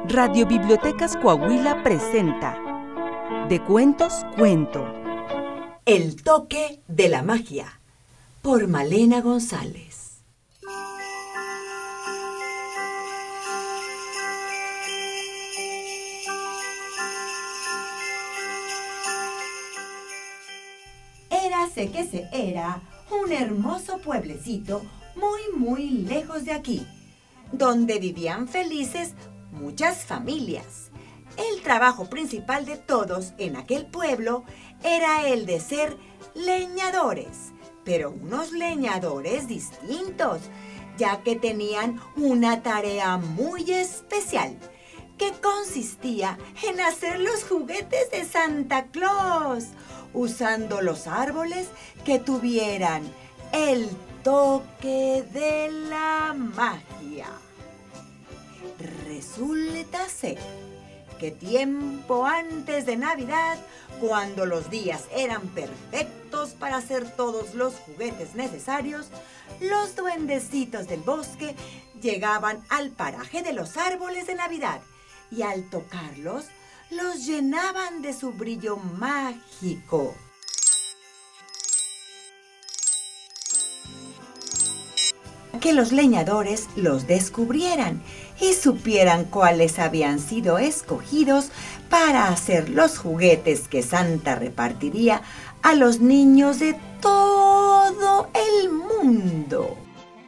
Radio Bibliotecas Coahuila presenta De Cuentos Cuento. El toque de la magia, por Malena González. Érase que se era un hermoso pueblecito muy lejos de aquí, donde vivían felices muchas familias. El trabajo principal de todos en aquel pueblo era el de ser leñadores, pero unos leñadores distintos, ya que tenían una tarea muy especial, que consistía en hacer los juguetes de Santa Claus, usando los árboles que tuvieran el toque de la magia. Resulta ser que tiempo antes de Navidad, cuando los días eran perfectos para hacer todos los juguetes necesarios, los duendecitos del bosque llegaban al paraje de los árboles de Navidad y al tocarlos, los llenaban de su brillo mágico. Que los leñadores los descubrieran y supieran cuáles habían sido escogidos para hacer los juguetes que Santa repartiría a los niños de todo el mundo.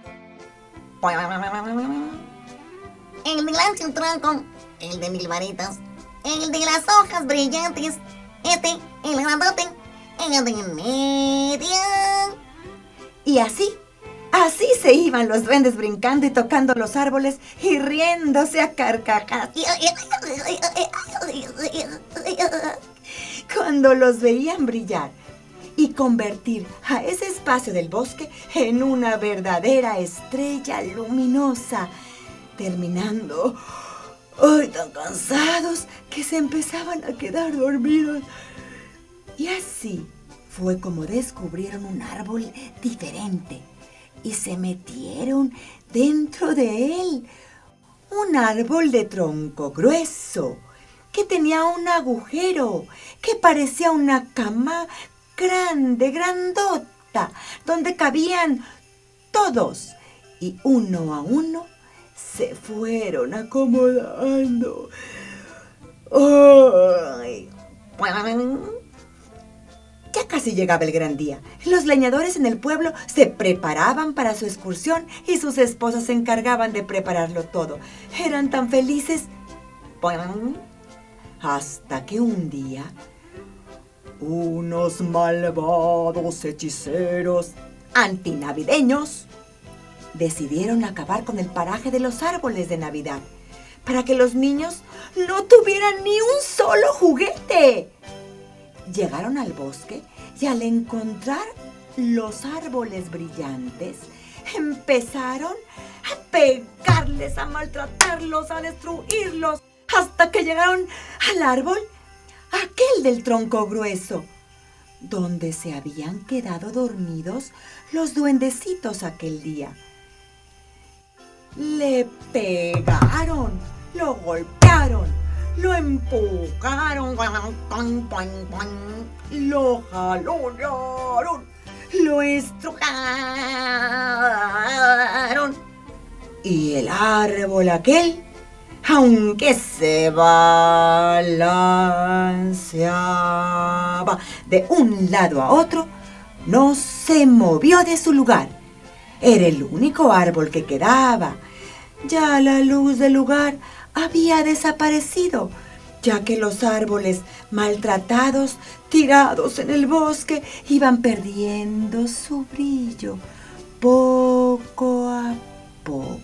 El de lancho tronco, el de mil varitas, el de las hojas brillantes, el grandote, el de en medio. Y así se iban los duendes brincando y tocando los árboles y riéndose a carcajadas. Cuando los veían brillar y convertir a ese espacio del bosque en una verdadera estrella luminosa, terminando tan cansados que se empezaban a quedar dormidos. Y así fue como descubrieron un árbol diferente y se metieron dentro de él. Un árbol de tronco grueso que tenía un agujero que parecía una cama grandota, donde cabían todos y uno a uno se fueron acomodando. Ya casi llegaba el gran día. Los leñadores en el pueblo se preparaban para su excursión y sus esposas se encargaban de prepararlo todo. Eran tan felices. Hasta que un día, unos malvados hechiceros antinavideños decidieron acabar con el paraje de los árboles de Navidad para que los niños no tuvieran ni un solo juguete. Llegaron al bosque y al encontrar los árboles brillantes, empezaron a pegarles, a maltratarlos, a destruirlos, hasta que llegaron al árbol, aquel del tronco grueso, donde se habían quedado dormidos los duendecitos aquel día. Le pegaron, lo golpearon, lo empujaron, lo jalonearon, lo estrujaron. Y el árbol aquel, aunque se balanceaba de un lado a otro, no se movió de su lugar. Era el único árbol que quedaba. Ya la luz del lugar había desaparecido, ya que los árboles maltratados, tirados en el bosque, iban perdiendo su brillo poco a poco.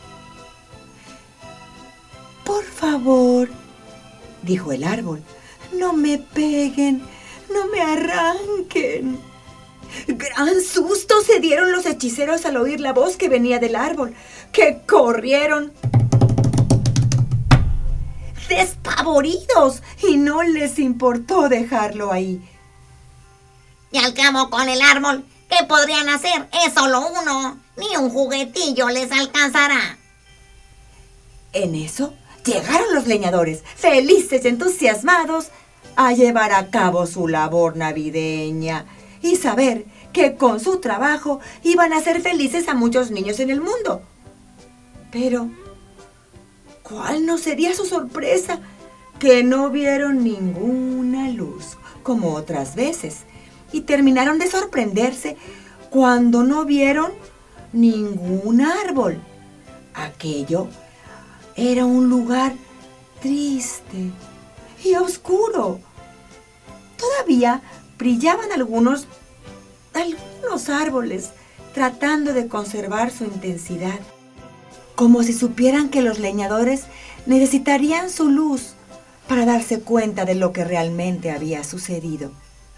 Por favor, dijo el árbol, no me peguen, no me arranquen. Gran susto se dieron los hechiceros al oír la voz que venía del árbol, que corrieron despavoridos y no les importó dejarlo ahí. Y al cabo con el árbol, ¿qué podrían hacer? Es solo uno, ni un juguetillo les alcanzará. En eso Llegaron los leñadores, felices y entusiasmados, a llevar a cabo su labor navideña y saber que con su trabajo iban a hacer felices a muchos niños en el mundo. Pero, ¿cuál no sería su sorpresa? Que no vieron ninguna luz, como otras veces, y terminaron de sorprenderse cuando no vieron ningún árbol. Aquello era un lugar triste y oscuro. Todavía brillaban algunos árboles, tratando de conservar su intensidad, como si supieran que los leñadores necesitarían su luz para darse cuenta de lo que realmente había sucedido.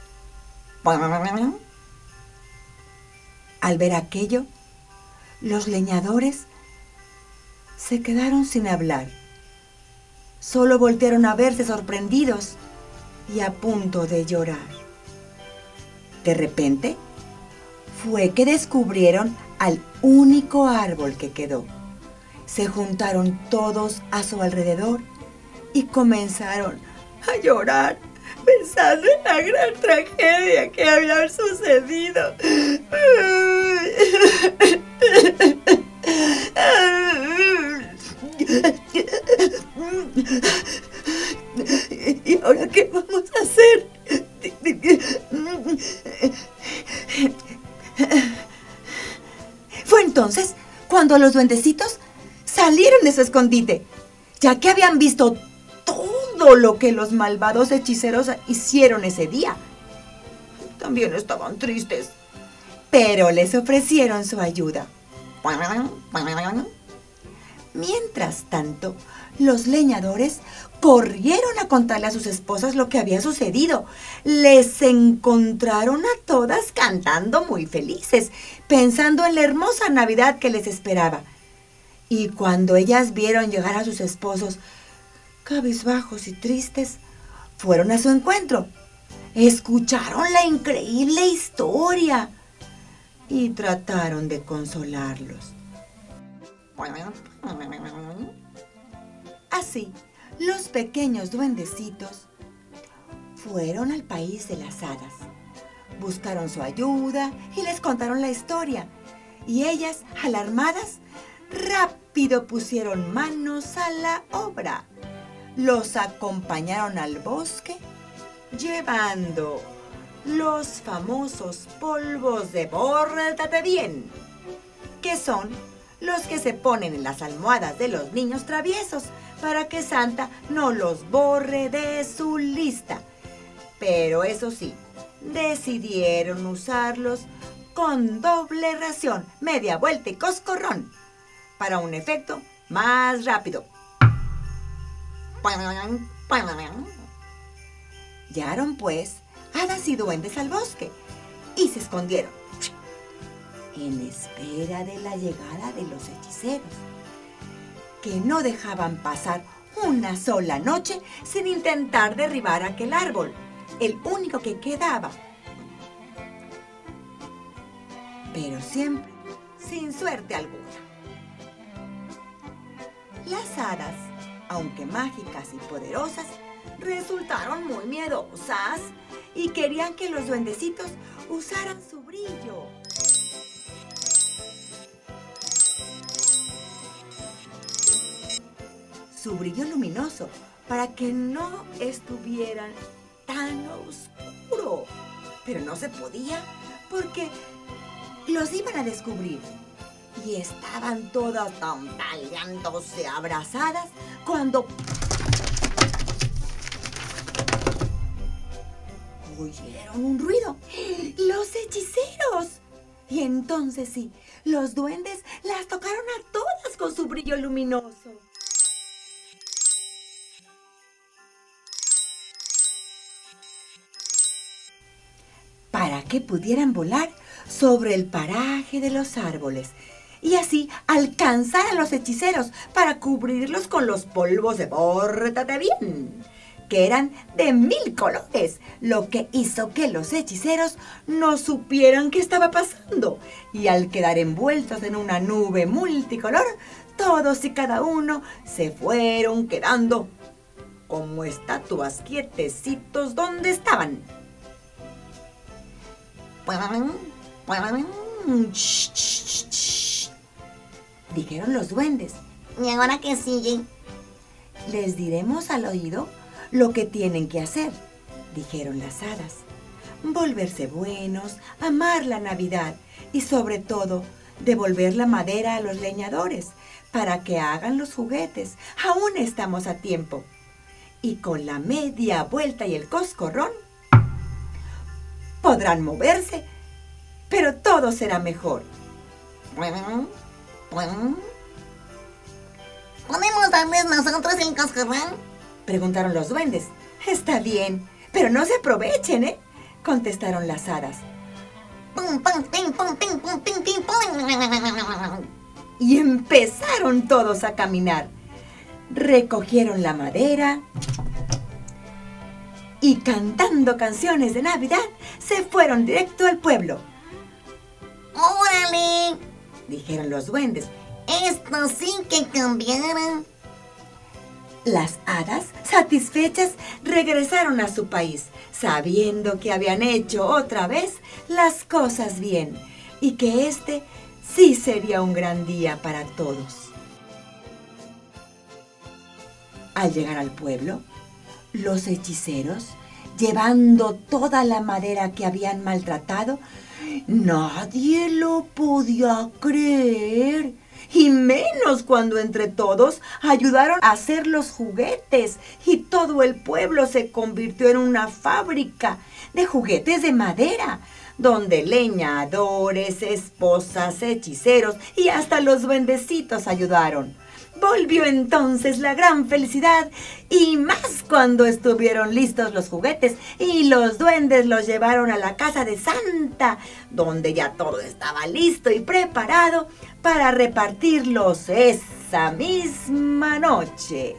Al ver aquello, los leñadores se quedaron sin hablar. Solo voltearon a verse sorprendidos y a punto de llorar. De repente, fue que descubrieron al único árbol que quedó. Se juntaron todos a su alrededor y comenzaron a llorar, pensando en la gran tragedia que había sucedido. ¿Y ahora qué vamos a hacer? Fue entonces cuando los duendecitos salieron de su escondite, ya que habían visto todo lo que los malvados hechiceros hicieron ese día. También estaban tristes, pero les ofrecieron su ayuda. Mientras tanto, los leñadores corrieron a contarle a sus esposas lo que había sucedido. Les encontraron a todas cantando muy felices, pensando en la hermosa Navidad que les esperaba. Y cuando ellas vieron llegar a sus esposos, cabizbajos y tristes, fueron a su encuentro. Escucharon la increíble historia y trataron de consolarlos. Así, los pequeños duendecitos fueron al país de las hadas. Buscaron su ayuda y les contaron la historia. Y ellas, alarmadas, rápido pusieron manos a la obra. Los acompañaron al bosque, llevando los famosos polvos de Pórtate Bien, que son los que se ponen en las almohadas de los niños traviesos para que Santa no los borre de su lista. Pero eso sí, decidieron usarlos con doble ración, media vuelta y coscorrón, para un efecto más rápido. Llegaron pues hadas y duendes al bosque y se escondieron en espera de la llegada de los hechiceros, que no dejaban pasar una sola noche sin intentar derribar aquel árbol, el único que quedaba. Pero siempre sin suerte alguna. Las hadas, aunque mágicas y poderosas, resultaron muy miedosas y querían que los duendecitos usaran su brillo. Su brillo luminoso, para que no estuvieran tan oscuro. Pero no se podía porque los iban a descubrir. Y estaban todas tambaleándose abrazadas cuando oyeron un ruido. ¡Los hechiceros! Y entonces sí, los duendes las tocaron a todas con su brillo luminoso. Para que pudieran volar sobre el paraje de los árboles y así alcanzar a los hechiceros para cubrirlos con los polvos de Pórtate Bien, que eran de 1000 colores, lo que hizo que los hechiceros no supieran qué estaba pasando y al quedar envueltos en una nube multicolor, todos y cada uno se fueron quedando como estatuas quietecitos donde estaban. Shh, shh, shh, dijeron los duendes. ¿Y ahora qué sigue? Les diremos al oído lo que tienen que hacer, dijeron las hadas. Volverse buenos, amar la Navidad y sobre todo devolver la madera a los leñadores para que hagan los juguetes. Aún estamos a tiempo. Y con la media vuelta y el coscorrón podrán moverse, pero todo será mejor. ¿Podemos darles nosotros el coscorrón? Preguntaron los duendes. Está bien, pero no se aprovechen, ¿eh? Contestaron las hadas. Pum, pum, pim, pum, pim, pum, pim, pim, pum. Y empezaron todos a caminar. Recogieron la madera y cantando canciones de Navidad se fueron directo al pueblo. ¡Órale! Dijeron los duendes. Esto sí que cambiaron. Las hadas, satisfechas, regresaron a su país, sabiendo que habían hecho otra vez las cosas bien y que este sí sería un gran día para todos. Al llegar al pueblo, los hechiceros, llevando toda la madera que habían maltratado, nadie lo podía creer. Y menos cuando entre todos ayudaron a hacer los juguetes y todo el pueblo se convirtió en una fábrica de juguetes de madera, donde leñadores, esposas, hechiceros y hasta los duendecitos ayudaron. Volvió entonces la gran felicidad y más cuando estuvieron listos los juguetes y los duendes los llevaron a la casa de Santa, donde ya todo estaba listo y preparado para repartirlos esa misma noche.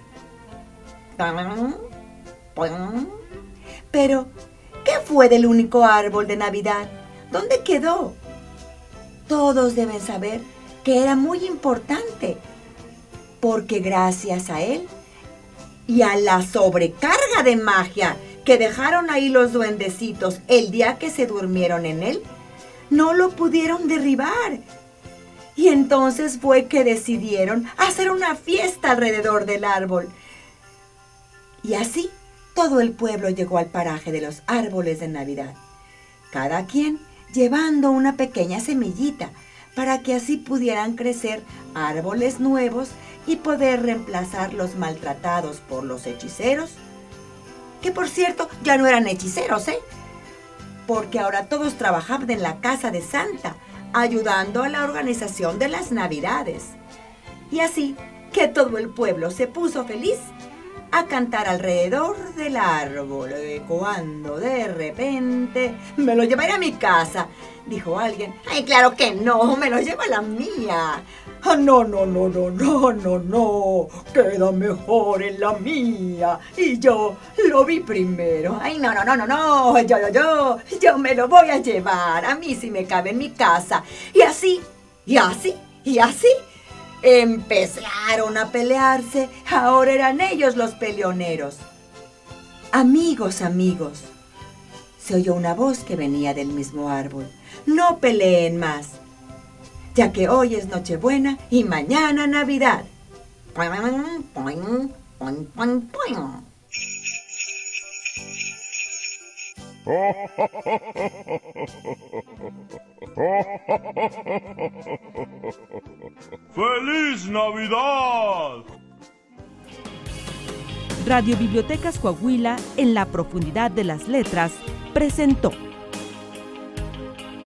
Pero, ¿qué fue del único árbol de Navidad? ¿Dónde quedó? Todos deben saber que era muy importante, porque gracias a él y a la sobrecarga de magia que dejaron ahí los duendecitos el día que se durmieron en él, no lo pudieron derribar. Y entonces fue que decidieron hacer una fiesta alrededor del árbol. Y así todo el pueblo llegó al paraje de los árboles de Navidad, cada quien llevando una pequeña semillita para que así pudieran crecer árboles nuevos y poder reemplazar los maltratados por los hechiceros, que por cierto ya no eran hechiceros, porque ahora todos trabajaban en la casa de Santa, ayudando a la organización de las Navidades. Y así que todo el pueblo se puso feliz a cantar alrededor del árbol, cuando de repente me lo llevaré a mi casa, dijo alguien. ¡Ay, claro que no! ¡Me lo llevo a la mía! Oh, no, queda mejor en la mía. Y yo lo vi primero. ¡Ay, no! Yo me lo voy a llevar. A mí sí me cabe en mi casa. Y así, empezaron a pelearse. Ahora eran ellos los peleoneros. Amigos, se oyó una voz que venía del mismo árbol. No peleen más, ya que hoy es Nochebuena y mañana Navidad. ¡Feliz Navidad! Radio Bibliotecas Coahuila, en la profundidad de las letras, presentó